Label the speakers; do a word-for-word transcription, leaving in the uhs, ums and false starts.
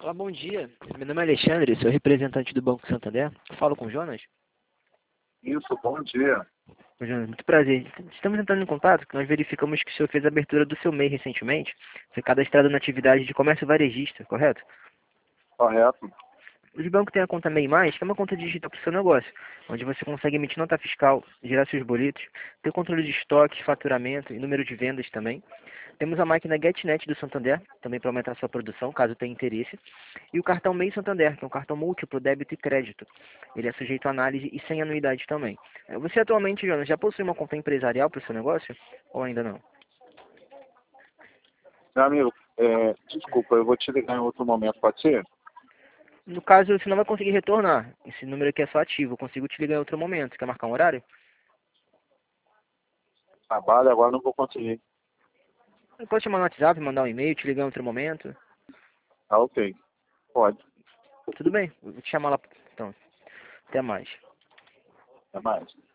Speaker 1: Olá, bom dia. Meu nome é Alexandre, sou representante do Banco Santander. Falo com o Jonas?
Speaker 2: Isso, bom dia.
Speaker 1: Ô, Jonas, muito prazer. Estamos entrando em contato porque nós verificamos que o senhor fez a abertura do seu M E I recentemente. Foi cadastrado na atividade de comércio varejista, correto?
Speaker 2: Correto.
Speaker 1: O banco tem a conta M E I Mais, que é uma conta digital para o seu negócio, onde você consegue emitir nota fiscal, gerar seus boletos, ter controle de estoques, faturamento e número de vendas também. Temos a máquina GetNet do Santander, também para aumentar sua produção, caso tenha interesse. E o cartão M E I Santander, que é um cartão múltiplo, débito e crédito. Ele é sujeito a análise e sem anuidade também. Eh, Você atualmente, Jonas, já possui uma conta empresarial para o seu negócio? Ou ainda não?
Speaker 2: Meu amigo, é, desculpa, eu vou te ligar em outro momento, pode ser?
Speaker 1: No caso, você não vai conseguir retornar. Esse número aqui é só ativo. Eu consigo te ligar em outro momento. Quer marcar um horário?
Speaker 2: Trabalho, agora não vou conseguir.
Speaker 1: Eu posso te mandar no WhatsApp, mandar um e-mail, te ligar em outro momento.
Speaker 2: Ah, ok. Pode.
Speaker 1: Tudo bem, eu vou te chamar lá. Então, até mais.
Speaker 2: Até mais.